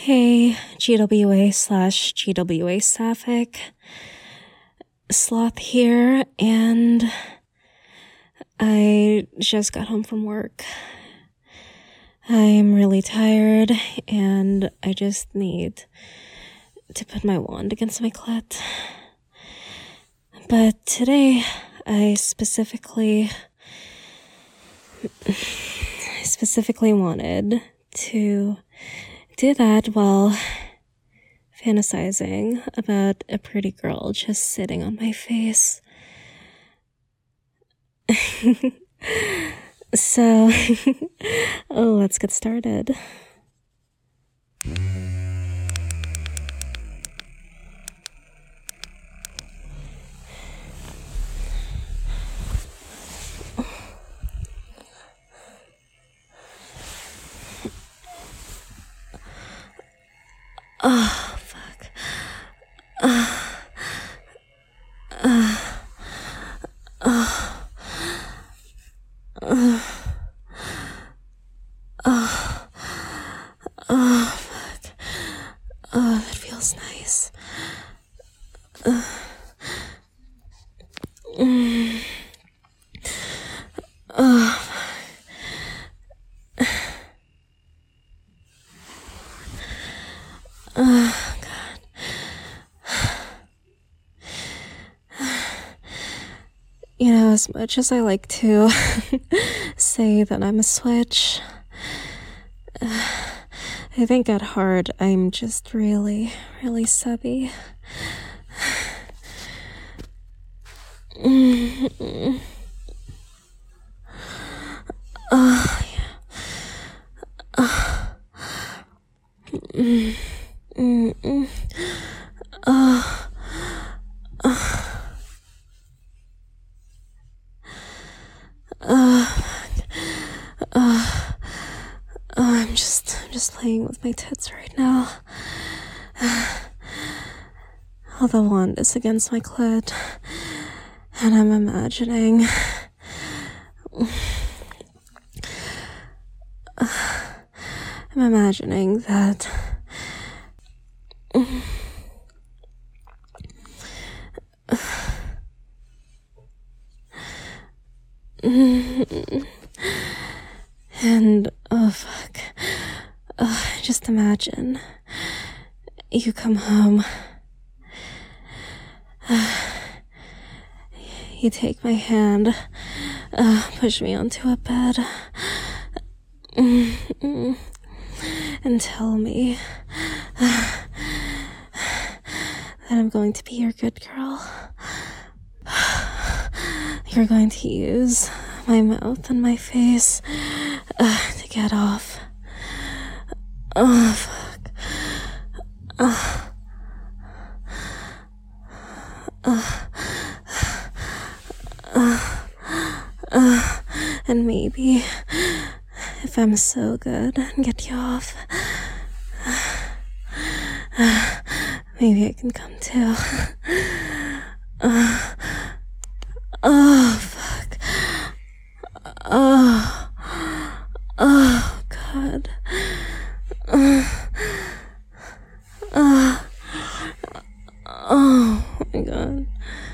Hey, GWA/GWA Sapphic. Sloth here, and I just got home from work. I'm really tired, and I just need to put my wand against my clit. But today, I specifically wanted to do that while fantasizing about a pretty girl just sitting on my face. So, let's get started. Oh, fuck. Fuck. Oh, that feels nice. You know, as much as I like to say that I'm a switch, I think at heart I'm just really, really subby. I'm just playing with my tits right now. All the wand is against my clit, and I'm imagining that and oh fuck, just imagine you come home, you take my hand, push me onto a bed, and tell me that I'm going to be your good girl. You're going to use my mouth and my face to get off. Oh, fuck. And maybe, if I'm so good and get you off, maybe I can come too. Oh, fuck. Oh, God. Oh, my God.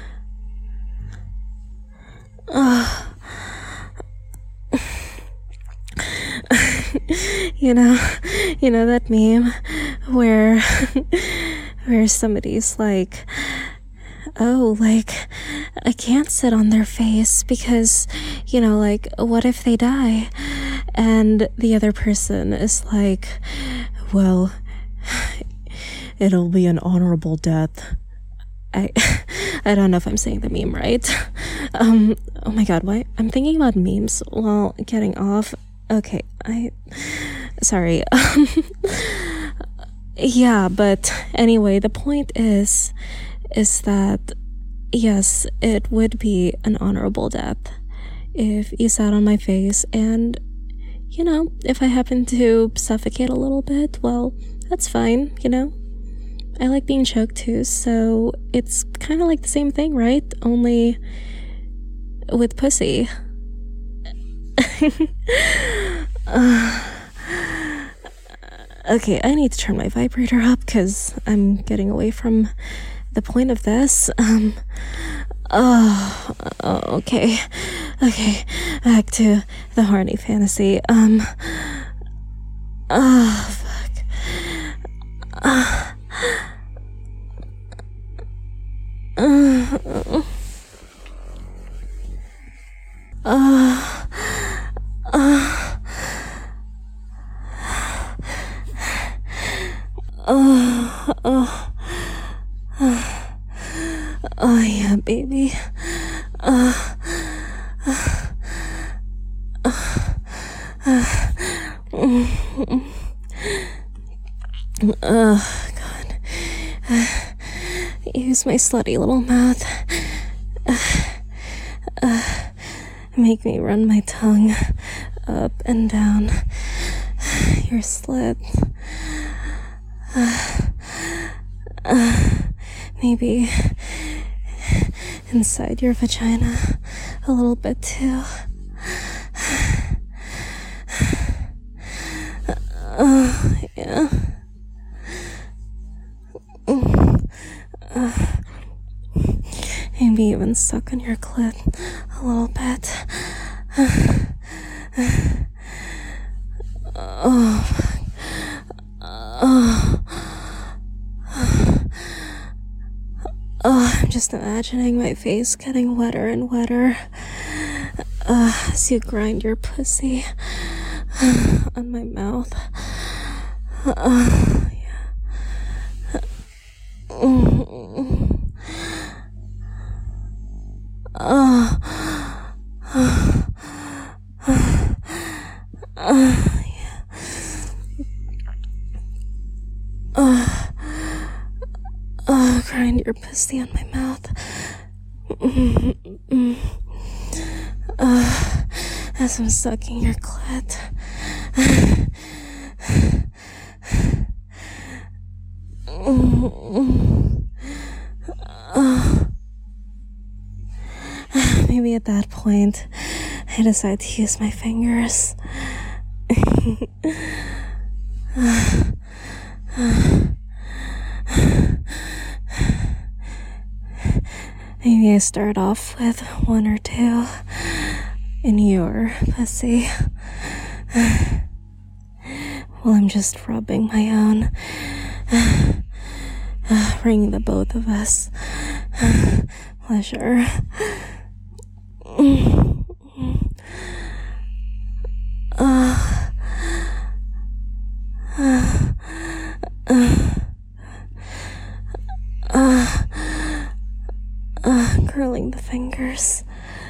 You know that meme where somebody's like, oh, like, I can't sit on their face because, like, what if they die? And the other person is like, well, it'll be an honorable death. I don't know if I'm saying the meme right. Oh my God, why? I'm thinking about memes while getting off. Okay, sorry. Yeah, but anyway, the point is that, yes, it would be an honorable death if you sat on my face, and, if I happen to suffocate a little bit, well, that's fine, I like being choked too, so it's kind of like the same thing, right? Only with pussy. Okay, I need to turn my vibrator up because I'm getting away from the point of this. Okay. Okay, back to the horny fantasy. Fuck. Oh yeah, baby. God. Use my slutty little mouth. Make me run my tongue up and down your slit. Maybe inside your vagina a little bit too. Yeah. Maybe even suck on your clit a little bit. I'm just imagining my face getting wetter and wetter as you grind your pussy on my mouth. Yeah. Grind your pussy on my mouth. As I'm sucking your clit. Maybe at that point, I decide to use my fingers. Maybe I start off with one or two in your pussy while I'm just rubbing my own, bringing the both of us pleasure. Curling the fingers.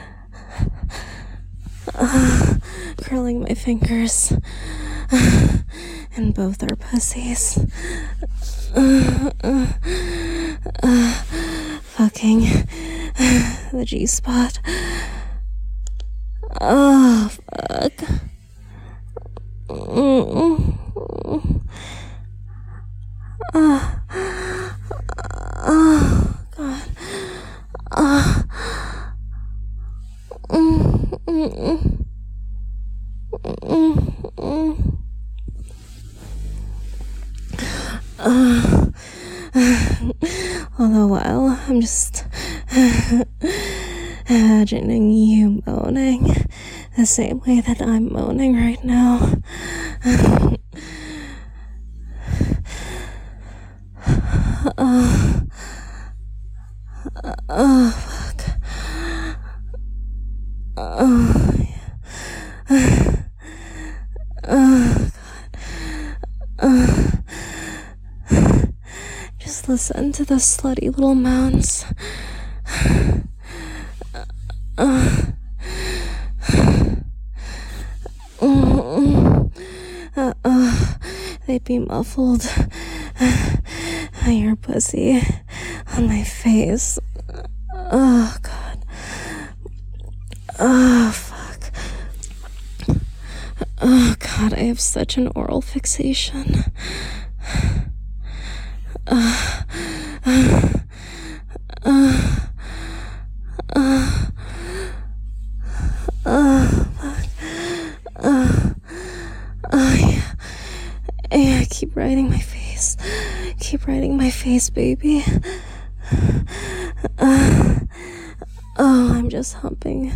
Curling my fingers in both our pussies. Fucking the G-spot. Oh, fuck. All the while, I'm just imagining you moaning the same way that I'm moaning right now. Fuck. Just listen to the slutty little moans. They'd be muffled by your pussy on my face. Oh, God. Oh, fuck. Oh, God, I have such an oral fixation. Yeah, keep riding my face. Keep riding my face, baby. I'm just humping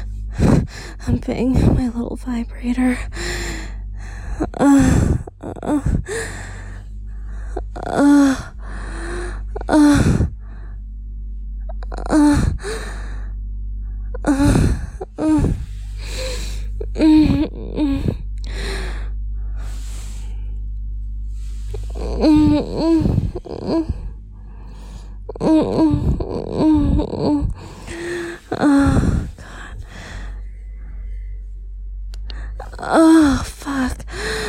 my little vibrator. Oh, fuck.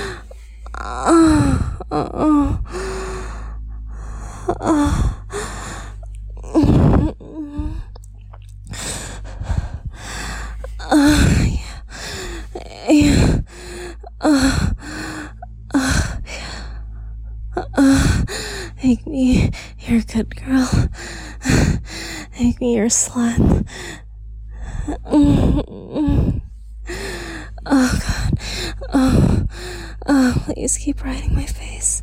Make me your good girl. Make me your slut. Oh, God. Oh, please keep riding my face.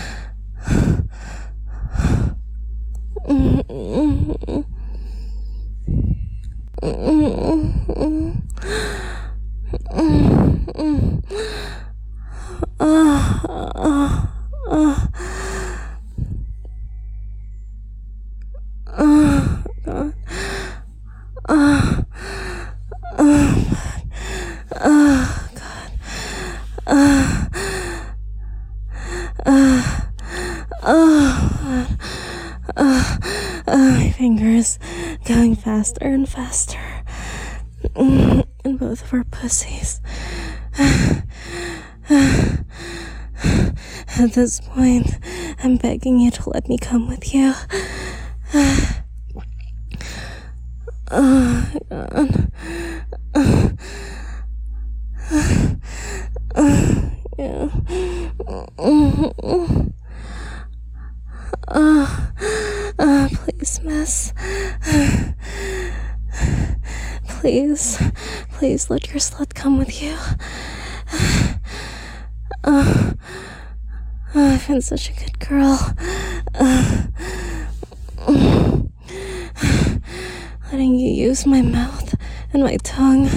My fingers going faster and faster in both of our pussies. At this point, I'm begging you to let me come with you. Oh, God. Yeah. Please, miss. Please let your slut come with you. I've been such a good girl. Letting you use my mouth and my tongue.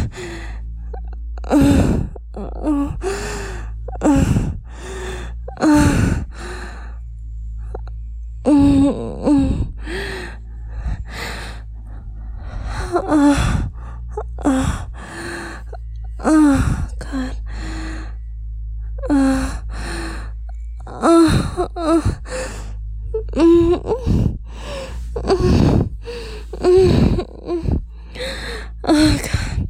God. Oh, God.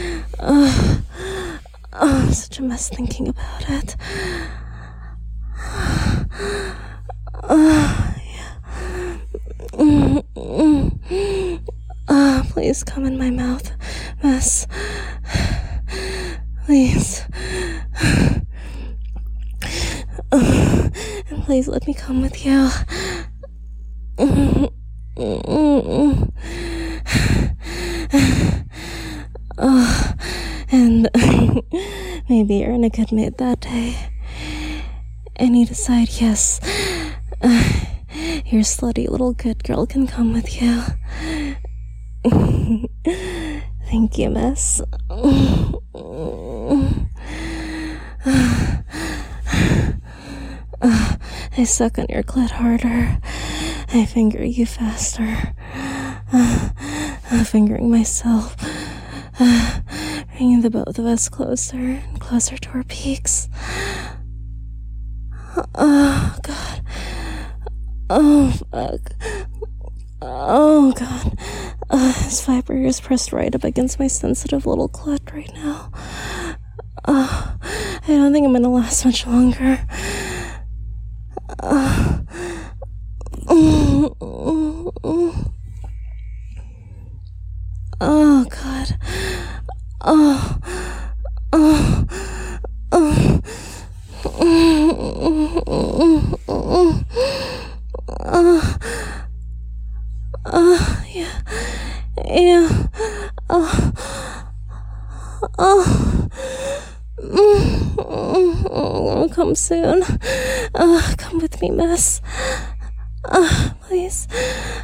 I'm such a mess thinking about it. Please come in my mouth, miss. Please. And please let me come with you. And maybe you're in a good mood that day. And you decide, yes, your slutty little good girl can come with you. Thank you, miss. I suck on your clit harder. I finger you faster. Fingering myself. Bringing the both of us closer and closer to our peaks. Oh, God. Oh, fuck. Oh, God. His vibrator is pressed right up against my sensitive little clit right now. I don't think I'm gonna last much longer. Oh, God. Yeah. Come soon. Come with me, miss. Please.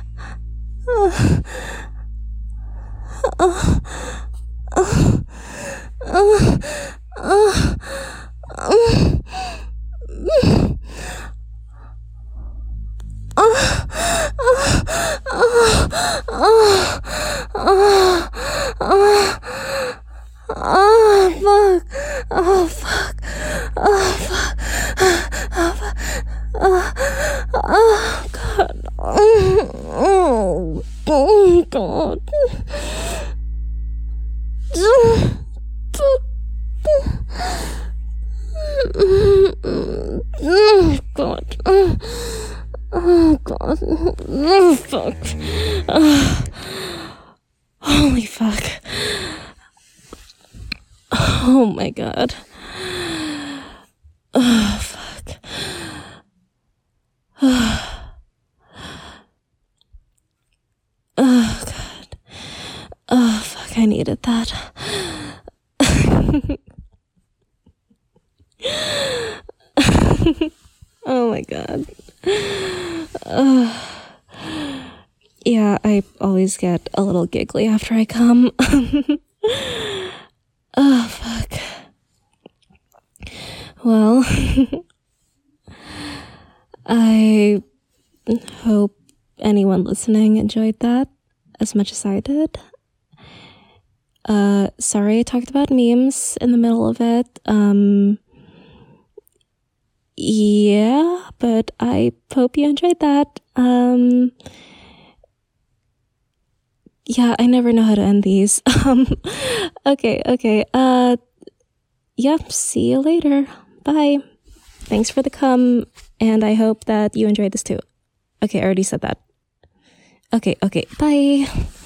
God. Oh, God. Oh, God. Oh, fuck. Holy fuck. Oh, my God. Oh, fuck. Oh, God. Oh, fuck, I needed that. Oh, my God. Yeah, I always get a little giggly after I come. Oh, fuck. Well, I hope anyone listening enjoyed that as much as I did. Sorry I talked about memes in the middle of it. Yeah, but I hope you enjoyed that. Yeah, I never know how to end these. Okay. Yep, see you later. Bye. Thanks for the cum, and I hope that you enjoyed this too. Okay, I already said that. Okay, bye.